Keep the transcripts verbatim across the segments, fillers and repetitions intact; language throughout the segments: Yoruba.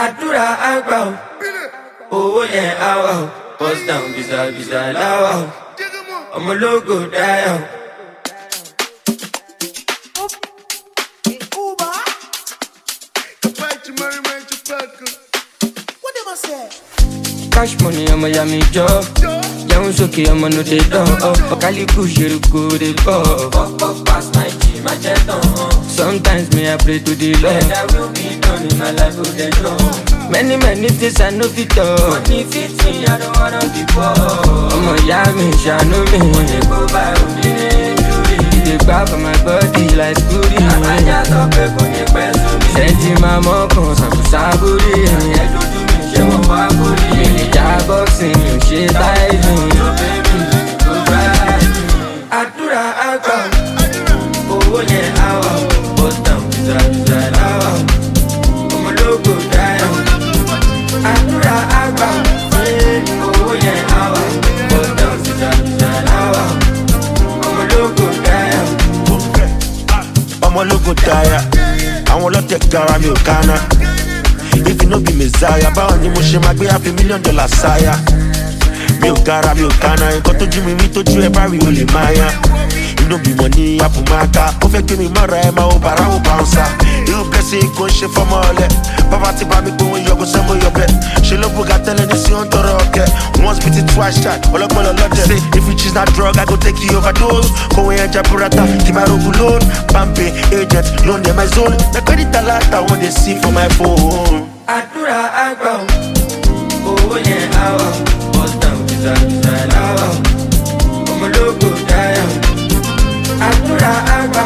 àdúrà àgbà o, owó yẹn á wà o, bust down bìsàbìsà láwà o, ọmọ ológo dáyà o. Cash money, I'ma yami job. Young soki, I'ma no dey done. Oh, Kaliku shiruku dey ball. Pop pop past my G, my jet on. Sometimes me I pray to the Lord. That will be done in my life, oh they know. Many many things I know fit talk. Money fit me, I don't wanna be poor. I'ma yami, shano me. Money go by, only injury. They grab for my body like scooty. I just up a money person. Senti my mom, sabu saburi. Ṣé mo bá borí? Mi lè já boxing, mi ò ṣe diving. Yo baby, go ride me. Àdúrà àgbà, owó yẹn á wà, bust down bìsàbìsà láwà, ọmọ ológo dáyà. Àdúrà àgbà, owó yẹn á wà, bust down bìsàbìsà láwà, ọmọ ológo dáyà. Ọmọ ológo dáyà, àwọn ọlọ́tẹ̀ gara mi ò kánná. If you no be Messiah, báwo ni mo ṣe máa gbé half a million dollars sáyà? Mi ò gara, mi ò kánná, nǹkan tójú mi rí tójú ẹ bá rí o lè máa yá. Inú bímọ ní Apumaka, ó fẹ́ gbé mi mọ́ra ẹ máa ó bàrà ó bouncer. Irú blessing kò ń ṣe fọ́mọ ọ̀lẹ, bàbá ti bá mi gbóhùn yọgò sẹ́mo yọbẹ. Ṣé ló bùgà tẹ́lẹ̀ ní sí ó ń tọrọ ọ̀kẹ́? Once beat it twice shot, ọlọ́gbọ́n lọ lọ́dẹ. Say if you choose that drug, I go take you overdose. Kòwé ẹja burata, kì máa rogun loan. Pampe agent, loan dem my zone. Na credit alert I wan dey see for my phone. Àdúrà àgbà o, owó yẹn á wà, bust down bìsàbìsà láwà o, ọmọ ológo dáyà o. Àdúrà àgbà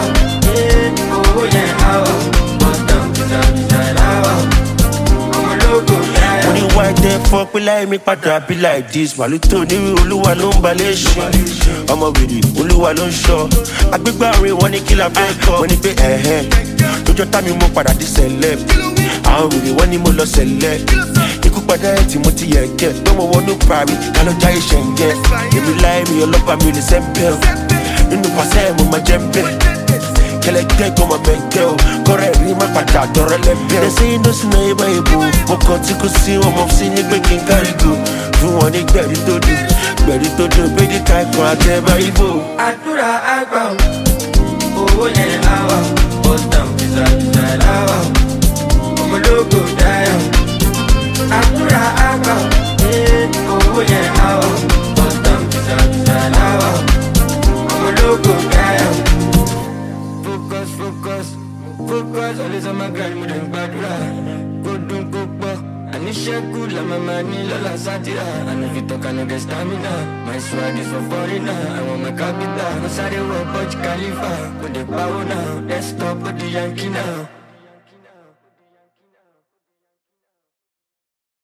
o, owó yẹn á wà, bust down bìsàbìsà láwà o, ọmọ ológo dáyà o. Mo ní why the fuck will I me padà be like this? Màlúù tó ní olúwa ló ń balẹ̀ ṣe. Ọmọ wèrè olúwa ló ń ṣọ́. Agbégbá orin wọn ní kí la fẹ́ kọ́. Mo ní pé ẹ̀hẹ́ lójọ́ tá mi mú padà di celeb. Àwọn wèrè wọ́n ní mo lọ sẹ̀lẹ̀. Ikú padà ẹ̀ tí mo ti yẹ̀ kẹ́. Pé mo wọnú parí, ká lọ jáyé ṣẹ̀ǹgẹ̀. Èmi láì mi ọlọ́pàá mi ò lè sẹ́ńpẹ́ o. Nínú pàṣẹ mo máa jẹ́ bẹ́ẹ̀. Kẹlẹ́gbẹ́ kọ́ máa mẹ́gbẹ́ o. Kọ́rẹ́ rí má padà dọ̀rọ̀ lẹ́bẹ̀ẹ́. They say no sinna ibà ìbò. Mo kàn tí kò sí wọn mọ̀ sí ní pé kí n kárí go. Fún wọn ní gbẹ̀rí tó dùn. Gbẹ̀rí tó dùn pé kí ká ẹ̀kọ́ àtẹ̀bá ìbò. Àdúrà àgbà o, owó yẹn á wà, bust down bìsàbìsà láwà o, ọmọ ológo dáyà o. Àdúrà àgbà o, owó yẹn á wà, bust down bìsàbìsà láwà o, ọmọ ológo dáyà o. Focus, focus, focus, always on my grind, mo dẹ̀ ń gbàdúrà. Kó dùn kó pọ̀, àníṣẹ́kù la màmá ní lọ́la sátìrà. Àná fi tọ́ka no get stamina, my swag is for foreigner. Àwọn ọmọ capital, mo sáré wọ Burj Khalifa. Kò dé pawó náà, desktop ó di Yankee náà.